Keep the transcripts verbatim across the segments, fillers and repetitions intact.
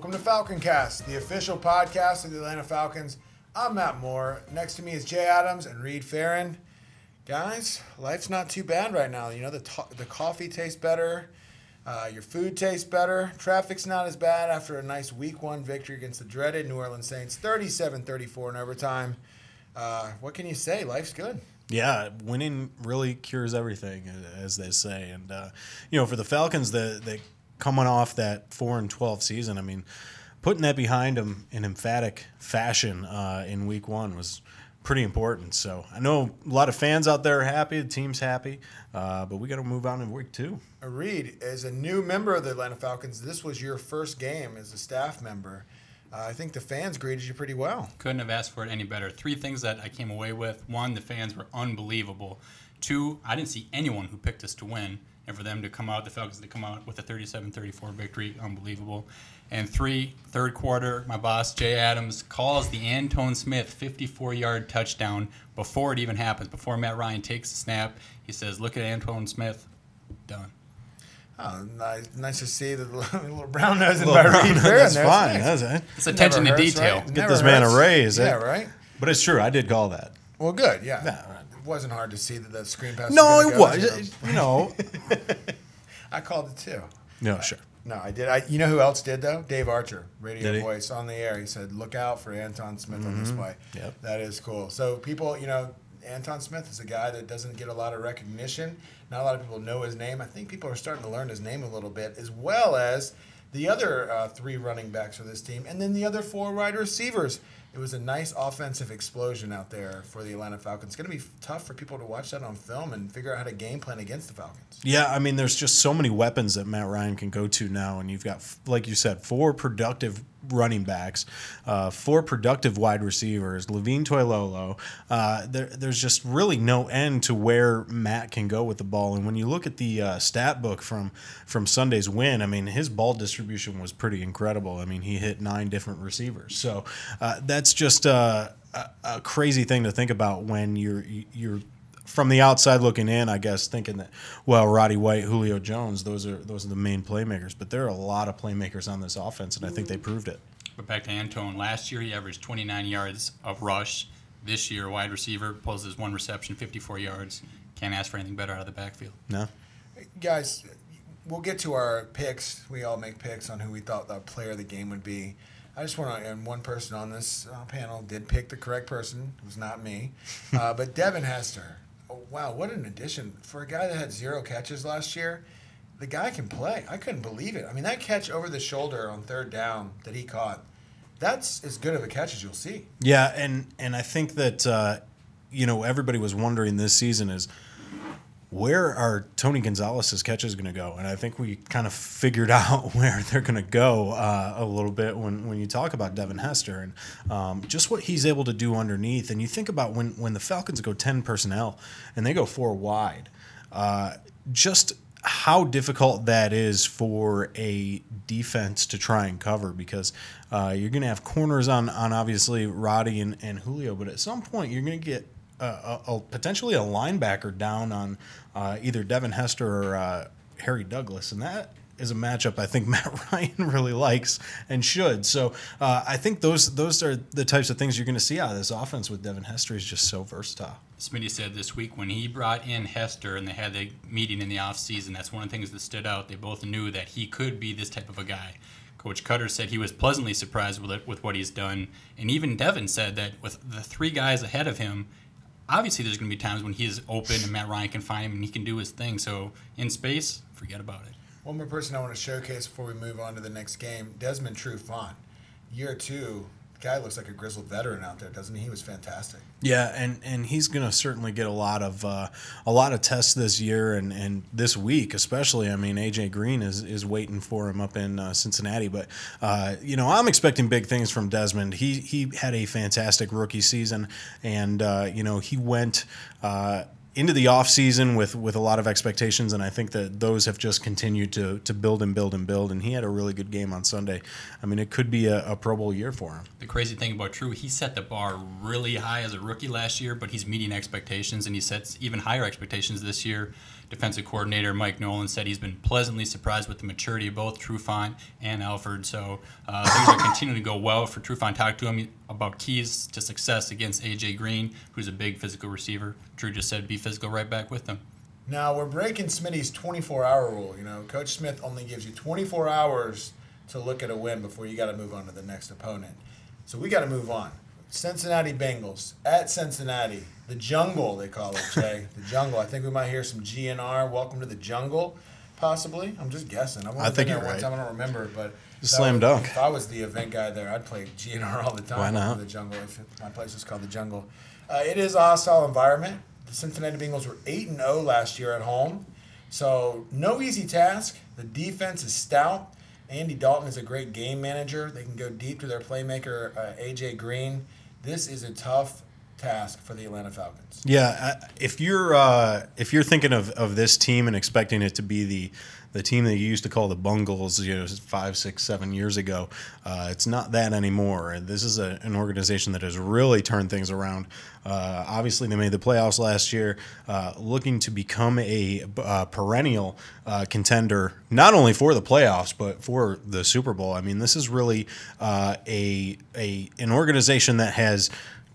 Welcome to Falcon Cast, the official podcast of the Atlanta Falcons. I'm Matt Moore. Next to me is Jay Adams and Reed Farron. Guys, life's not too bad right now. You know, the to- the coffee tastes better. Uh, your food tastes better. Traffic's not as bad after a nice week one victory against the dreaded New Orleans Saints, thirty-seven thirty-four in overtime. Uh, what can you say? Life's good. Yeah, winning really cures everything, as they say. And, uh, you know, for the Falcons, the, the coming off that four and twelve season, I mean, putting that behind them in emphatic fashion uh, in week one was pretty important. So I know a lot of fans out there are happy, the team's happy, uh, but we got to move on in week two. Reed, as a new member of the Atlanta Falcons, this was your first game as a staff member. Uh, I think the fans greeted you pretty well. Couldn't have asked for it any better. Three things that I came away with. One, the fans were unbelievable. Two, I didn't see anyone who picked us to win. And for them to come out, the Falcons to come out with a thirty-seven thirty-four victory, unbelievable. And three, third quarter, my boss, Jay Adams, calls the Antone Smith fifty-four-yard touchdown before it even happens. Before Matt Ryan takes the snap, he says, look at Antone Smith. Done. Oh, nice, nice to see the little, little brown nosing Little by brown Reed nose, Farron. that's there. fine. Nice. That's it. It's attention Never to hurts, detail. right? Get Never this man a hurts. raise. Yeah, eh? right? But it's true. I did call that. Well, good, yeah. Yeah. It wasn't hard to see that the screen pass No, was it gonna go, was. You know. I called it too. No, sure. No, I did. I, you know who else did, though? Dave Archer, radio Did he? voice on the air. He said, look out for Antone Smith on this play. Yep. That is cool. So people, you know, Antone Smith is a guy that doesn't get a lot of recognition. Not a lot of people know his name. I think people are starting to learn his name a little bit, as well as the other uh, three running backs for this team, and then the other four wide receivers. It was a nice offensive explosion out there for the Atlanta Falcons. It's going to be tough for people to watch that on film and figure out how to game plan against the Falcons. Yeah, I mean, there's just so many weapons that Matt Ryan can go to now, and you've got, like you said, four productive running backs, uh, four productive wide receivers, Levine Toilolo. Uh, there, there's just really no end to where Matt can go with the ball. And when you look at the uh, stat book from from Sunday's win, I mean, his ball distribution was pretty incredible. I mean, he hit nine different receivers. So uh, that's just uh, a, a crazy thing to think about when you're you're from the outside looking in, I guess, thinking that, well, Roddy White, Julio Jones, those are those are the main playmakers. But there are a lot of playmakers on this offense, and I think they proved it. But back to Antone. Last year, he averaged twenty-nine yards of rush. This year, wide receiver pulls his one reception, fifty-four yards. Can't ask for anything better out of the backfield. No? Guys, we'll get to our picks. We all make picks on who we thought the player of the game would be. I just want to, and one person on this uh, panel did pick the correct person. It was not me. Uh, but Devin Hester. Oh, wow, what an addition. For a guy that had zero catches last year, the guy can play. I couldn't believe it. I mean, that catch over the shoulder on third down that he caught, that's as good of a catch as you'll see. Yeah, and, and I think that, uh, you know, everybody was wondering this season is, where are Tony Gonzalez's catches going to go? And I think we kind of figured out where they're going to go uh, a little bit when, when you talk about Devin Hester and um, just what he's able to do underneath. And you think about when, when the Falcons go ten personnel and they go four wide, uh, just how difficult that is for a defense to try and cover, because uh, you're going to have corners on, on obviously Roddy and, and Julio, but at some point you're going to get Uh, a, a, potentially a linebacker down on uh, either Devin Hester or uh, Harry Douglas, and that is a matchup I think Matt Ryan really likes and should. So uh, I think those those are the types of things you're going to see out of this offense with Devin Hester. Is just so versatile. Smitty said this week when he brought in Hester and they had the meeting in the offseason, that's one of the things that stood out. They both knew that he could be this type of a guy. Coach Cutter said he was pleasantly surprised with it, with what he's done. And even Devin said that with the three guys ahead of him, obviously there's going to be times when he's open and Matt Ryan can find him and he can do his thing. So in space, forget about it. One more person I want to showcase before we move on to the next game, Desmond Trufant. Year two, the guy looks like a grizzled veteran out there, doesn't he? He was fantastic. Yeah, and, and he's going to certainly get a lot of uh, a lot of tests this year and, and this week especially. I mean, A J Green is, is waiting for him up in uh, Cincinnati. But, uh, you know, I'm expecting big things from Desmond. He he had a fantastic rookie season, and, uh, you know, he went uh, – into the offseason with, with a lot of expectations, and I think that those have just continued to to build and build and build, and he had a really good game on Sunday. I mean, it could be a, a Pro Bowl year for him. The crazy thing about True, he set the bar really high as a rookie last year, but he's meeting expectations, and he sets even higher expectations this year. Defensive coordinator Mike Nolan said he's been pleasantly surprised with the maturity of both Trufant and Alford. So uh, things are continuing to go well for Trufant. Talked to him about keys to success against A J Green, who's a big physical receiver. True just said be physical right back with them. Now, we're breaking Smitty's twenty-four hour rule. You know, Coach Smith only gives you twenty-four hours to look at a win before you got to move on to the next opponent. So we got to move on. Cincinnati Bengals at Cincinnati. The jungle, they call it, Jay. The jungle. I think we might hear some G N R. Welcome to the jungle, possibly. I'm just guessing. I've I think been there you're one right. time. I don't remember, but Slam was, dunk. If I was the event guy there, I'd play G N R all the time. Why not? Welcome to the jungle. If it, my place is called the jungle. Uh, it is a hostile environment. The Cincinnati Bengals were eight and oh last year at home, so no easy task. The defense is stout. Andy Dalton is a great game manager. They can go deep to their playmaker, uh, A J Green. This is a tough task for the Atlanta Falcons. Yeah, if you're uh, if you're thinking of, of this team and expecting it to be the the team that you used to call the Bungles, you know, five, six, seven years ago, uh, it's not that anymore. This is a, an organization that has really turned things around. Uh, obviously, they made the playoffs last year, uh, looking to become a uh, perennial uh, contender, not only for the playoffs but for the Super Bowl. I mean, this is really uh, a a an organization that has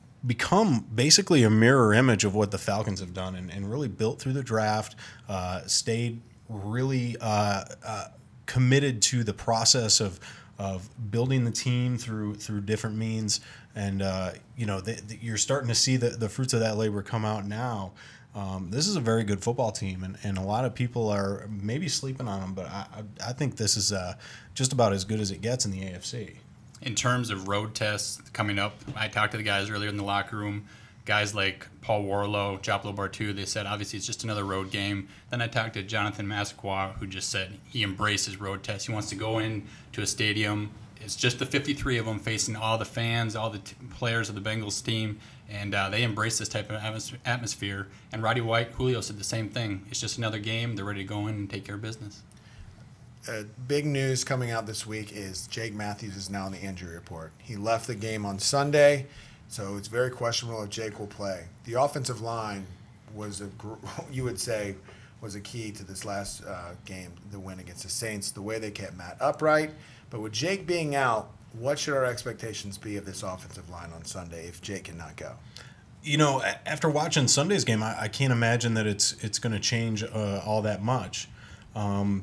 become basically a mirror image of what the Falcons have done, and, and really built through the draft, uh, stayed really uh, uh, committed to the process of of building the team through through different means, and uh, you know the, the, you're starting to see the, the fruits of that labor come out now. Um, this is a very good football team, and, and a lot of people are maybe sleeping on them, but I, I, I think this is uh, just about as good as it gets in the A F C. In terms of road tests coming up, I talked to the guys earlier in the locker room. Guys like Paul Warlow, Joplo Bartu, they said obviously it's just another road game. Then I talked to Jonathan Massaquoi, who just said he embraces road tests. He wants to go in to a stadium. It's just the fifty-three of them facing all the fans, all the t- players of the Bengals team, and uh, they embrace this type of atmos- atmosphere. And Roddy White, Julio said the same thing. It's just another game. They're ready to go in and take care of business. Uh, big news coming out this week is Jake Matthews is now in the injury report. He left the game on Sunday, so it's very questionable if Jake will play. The offensive line was a, gr- you would say, was a key to this last uh, game, the win against the Saints, the way they kept Matt upright. But with Jake being out, what should our expectations be of this offensive line on Sunday if Jake cannot go? You know, after watching Sunday's game, I, I can't imagine that it's it's going to change uh, all that much. Um,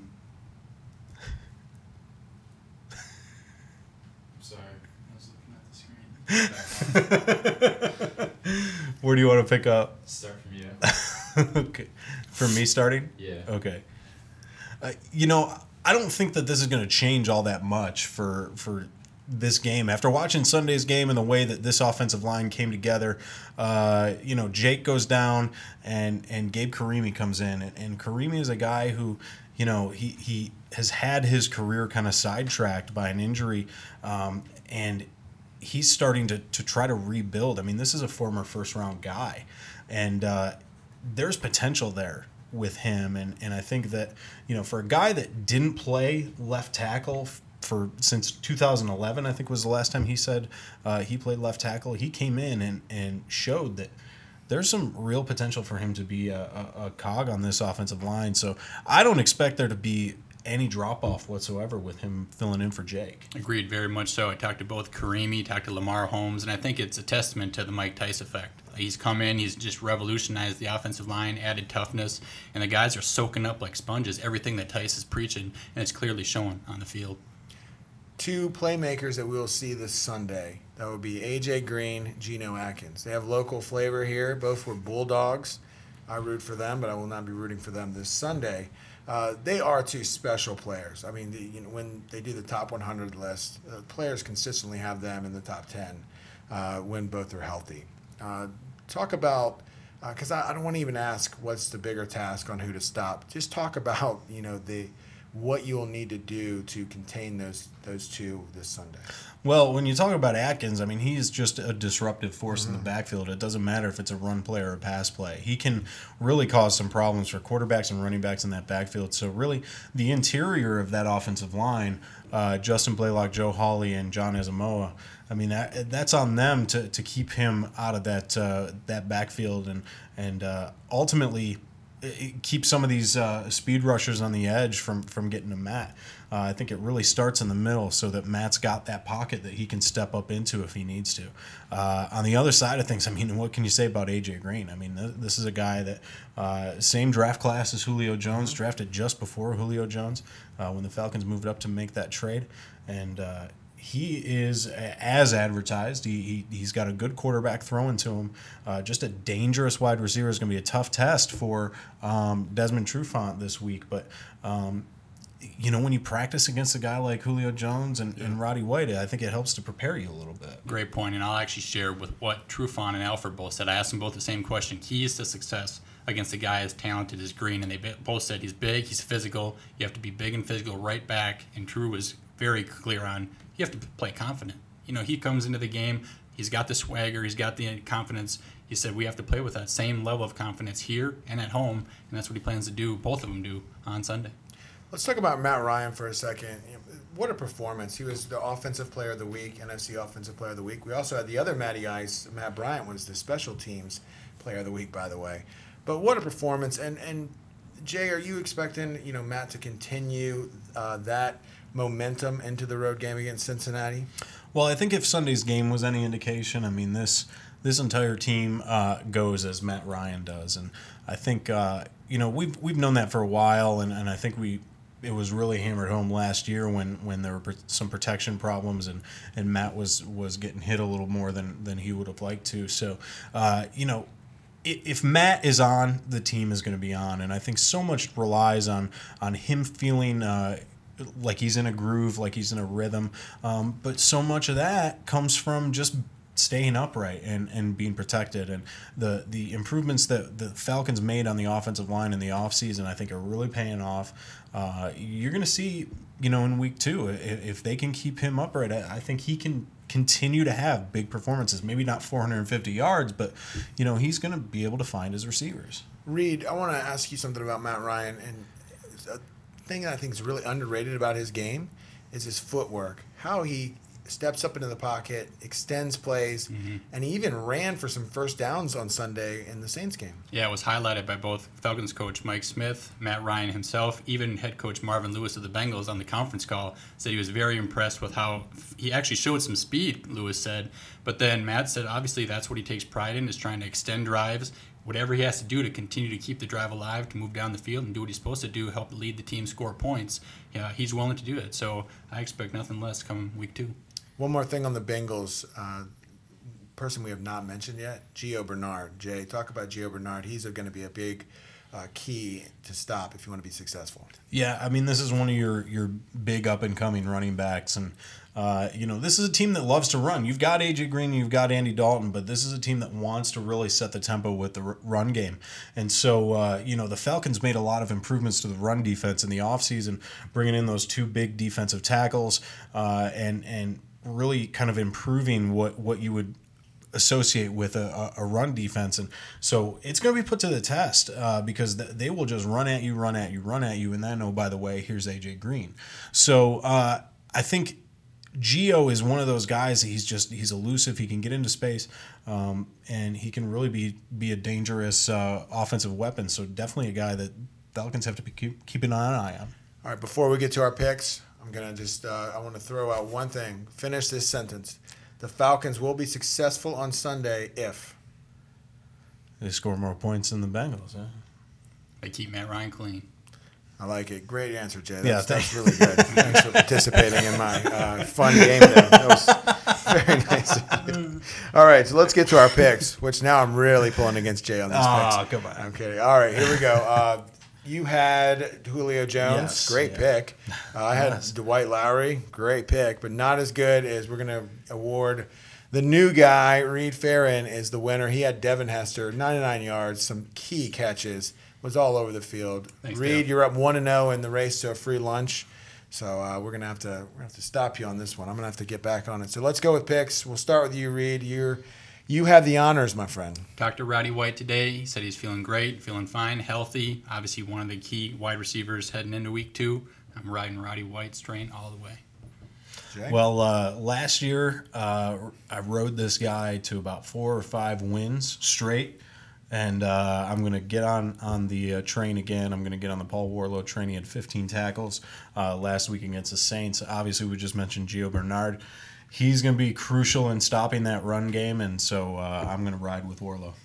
Sorry, I was looking at the screen. Where do you want to pick up? Start from you. Okay, from me starting? Yeah. Okay. Uh, you know, I don't think that this is going to change all that much for for this game. After watching Sunday's game and the way that this offensive line came together, uh, you know, Jake goes down and and Gabe Karimi comes in, and, and Karimi is a guy who, you know, he he has had his career kind of sidetracked by an injury, um, and he's starting to to try to rebuild. I mean, this is a former first round guy, and uh, there's potential there with him, and and I think that, you know, for a guy that didn't play left tackle for since two thousand eleven, I think was the last time he said uh, he played left tackle, he came in and and showed that there's some real potential for him to be a, a, a cog on this offensive line. So I don't expect there to be any drop-off whatsoever with him filling in for Jake. Agreed, very much so. I talked to both Karimi, talked to Lamar Holmes, and I think it's a testament to the Mike Tice effect. He's come in, he's just revolutionized the offensive line, added toughness, and the guys are soaking up like sponges everything that Tice is preaching, and it's clearly showing on the field. Two playmakers that we'll see this Sunday. That would be A J Green, Geno Atkins. They have local flavor here. Both were Bulldogs. I root for them, but I will not be rooting for them this Sunday. Uh, they are two special players. I mean, the, you know, when they do the top one hundred list, uh, players consistently have them in the top ten uh, when both are healthy. Uh, talk about, because uh, I, I don't want to even ask what's the bigger task on who to stop. Just talk about, you know, the what you'll need to do to contain those those two this Sunday. Well, when you talk about Atkins, I mean, he's just a disruptive force mm-hmm. in the backfield. It doesn't matter if it's a run play or a pass play. He can really cause some problems for quarterbacks and running backs in that backfield. So really, the interior of that offensive line, uh, Justin Blaylock, Joe Hawley, and John Asamoah, I mean, that that's on them to, to keep him out of that uh, that backfield and, and uh, ultimately keep some of these uh, speed rushers on the edge from, from getting to Matt. Uh, I think it really starts in the middle so that Matt's got that pocket that he can step up into if he needs to. Uh, on the other side of things, I mean, what can you say about A J Green? I mean, th- this is a guy that uh, same draft class as Julio Jones, drafted just before Julio Jones uh, when the Falcons moved up to make that trade. And uh, he is, as advertised, he, he, he's got a good quarterback throwing to him. Uh, just a dangerous wide receiver is going to be a tough test for um, Desmond Trufant this week. But, um, you know, when you practice against a guy like Julio Jones and, yeah. and Roddy White, I think it helps to prepare you a little bit. Great point, and I'll actually share with what Trufant and Alfred both said. I asked them both the same question. Keys to success against a guy as talented as Green, and they both said he's big, he's physical, you have to be big and physical right back, and Drew was very clear on you have to play confident. You know, he comes into the game, he's got the swagger, he's got the confidence. He said we have to play with that same level of confidence here and at home, and that's what he plans to do, both of them do, on Sunday. Let's talk about Matt Ryan for a second. What a performance. He was the Offensive Player of the Week, N F C Offensive Player of the Week. We also had the other Matty Ice, Matt Bryant, was the Special Teams Player of the Week, by the way. But what a performance. And, and Jay, are you expecting, you know, Matt to continue uh, that momentum into the road game against Cincinnati? Well, I think if Sunday's game was any indication, I mean, this this entire team uh, goes as Matt Ryan does. And I think, uh, you know, we've we've known that for a while, and, and I think we it was really hammered home last year when, when there were some protection problems and, and Matt was, was getting hit a little more than, than he would have liked to. So, uh, you know, if Matt is on, the team is going to be on. And I think so much relies on, on him feeling uh, like he's in a groove, like he's in a rhythm. Um, but so much of that comes from just staying upright and, and being protected. And the, the improvements that the Falcons made on the offensive line in the offseason, I think, are really paying off. Uh, you're going to see, you know, in week two, if, if they can keep him upright, I, I think he can continue to have big performances. Maybe not four hundred fifty yards, but, you know, he's going to be able to find his receivers. Reed, I want to ask you something about Matt Ryan. And a thing that I think is really underrated about his game is his footwork, how he steps up into the pocket, extends plays, mm-hmm. and he even ran for some first downs on Sunday in the Saints game. Yeah, it was highlighted by both Falcons coach Mike Smith, Matt Ryan himself, even head coach Marvin Lewis of the Bengals on the conference call said he was very impressed with how he actually showed some speed, Lewis said. But then Matt said obviously that's what he takes pride in, is trying to extend drives. Whatever he has to do to continue to keep the drive alive, to move down the field and do what he's supposed to do, help lead the team score points, yeah, he's willing to do it. So I expect nothing less come week two. One more thing on the Bengals, uh, person we have not mentioned yet, Gio Bernard. Jay, talk about Gio Bernard. He's going to be a big uh, key to stop if you want to be successful. Yeah, I mean, this is one of your, your big up-and-coming running backs. And, uh, you know, this is a team that loves to run. You've got A J Green, you've got Andy Dalton, but this is a team that wants to really set the tempo with the run game. And so, uh, you know, the Falcons made a lot of improvements to the run defense in the offseason, bringing in those two big defensive tackles uh, and and – really kind of improving what, what you would associate with a, a run defense. And so it's going to be put to the test uh, because they will just run at you, run at you, run at you. And then, oh, by the way, here's A J Green. So uh, I think Gio is one of those guys. He's just, he's elusive. He can get into space um, and he can really be, be a dangerous uh, offensive weapon. So definitely a guy that Falcons have to be keep, keep an eye on. All right, before we get to our picks, I'm going to just, uh, I want to throw out one thing. Finish this sentence. The Falcons will be successful on Sunday if they score more points than the Bengals. Huh? They keep Matt Ryan clean. I like it. Great answer, Jay. That's, yeah, that's really good. Thanks for participating in my uh, fun game there. That was very nice. All right, so let's get to our picks, which now I'm really pulling against Jay on these oh, picks. Oh, come on. I'm kidding. All right, here we go. Uh, You had Julio Jones, yes, great yeah. pick. Uh, I had yes. Dwight Lowry, great pick, but not as good as we're going to award the new guy. Reed Farron is the winner. He had Devin Hester, ninety-nine yards, some key catches, was all over the field. Thanks, Reed, Dale. you're up one and zero in the race to a free lunch. So uh, we're gonna have to we're gonna have to stop you on this one. I'm gonna have to get back on it. So let's go with picks. We'll start with you, Reed. You're you have the honors, my friend. Talked to Roddy White today. He said he's feeling great, feeling fine, healthy. Obviously, one of the key wide receivers heading into week two. I'm riding Roddy White's train all the way. Jay? Well, uh, last year uh, I rode this guy to about four or five wins straight, and uh, I'm going to get on on the uh, train again. I'm going to get on the Paul Warlow train. He had fifteen tackles uh, last week against the Saints. Obviously, we just mentioned Gio Bernard. He's going to be crucial in stopping that run game, and so uh, I'm going to ride with Warlow.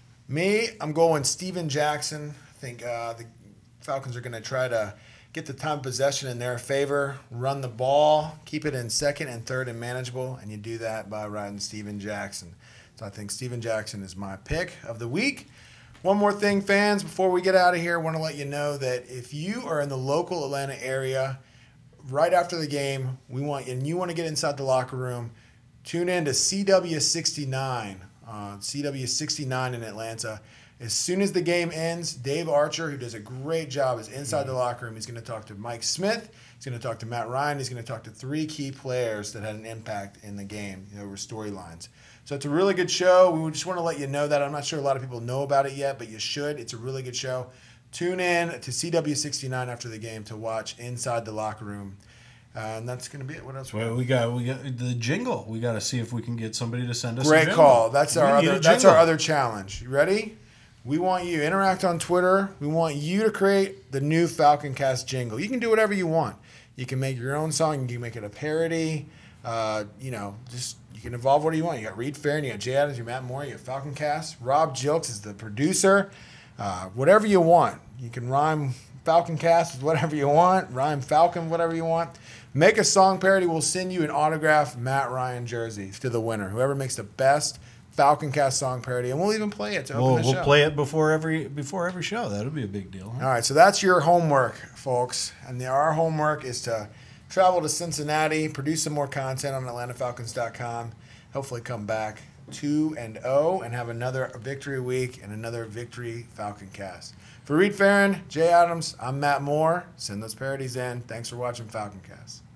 Me, I'm going Steven Jackson. I think uh, the Falcons are going to try to get the time of possession in their favor, run the ball, keep it in second and third and manageable, and you do that by riding Steven Jackson. So I think Steven Jackson is my pick of the week. One more thing, fans, before we get out of here, I want to let you know that if you are in the local Atlanta area, right after the game, we want and you want to get inside the locker room, tune in to C W sixty-nine, uh, C W sixty-nine in Atlanta. As soon as the game ends, Dave Archer, who does a great job, is inside the locker room. He's going to talk to Mike Smith. He's going to talk to Matt Ryan. He's going to talk to three key players that had an impact in the game, you know, over storylines. So it's a really good show. We just want to let you know that. I'm not sure a lot of people know about it yet, but you should. It's a really good show. Tune in to C W sixty-nine after the game to watch Inside the Locker Room. Uh, and that's going to be it. What else? Well, we got we got the jingle. We got to see if we can get somebody to send us. Great a jingle. call. That's We our need other. a That's our jingle. other challenge. You ready? We want you interact on Twitter. We want you to create the new Falcon Cast jingle. You can do whatever you want. You can make your own song. You can make it a parody. Uh, you know, just you can evolve whatever you want. You got Reed Farron, you got Jay Adams, you got Matt Moore, you got Falcon Cast. Rob Jilks is the producer. Uh, whatever you want. You can rhyme Falcon Cast with whatever you want. Rhyme Falcon, whatever you want. Make a song parody. We'll send you an autographed Matt Ryan jersey to the winner. Whoever makes the best Falcon Cast song parody, and we'll even play it to open We'll, the we'll show. play it before every before every show. That'll be a big deal. Huh? All right, so that's your homework, folks. And the, our homework is to travel to Cincinnati, produce some more content on Atlanta Falcons dot com, hopefully come back two and oh and have another victory week and another victory Falcon Cast. For Reed Farron, Jay Adams, I'm Matt Moore. Send those parodies in. Thanks for watching Falcon Cast.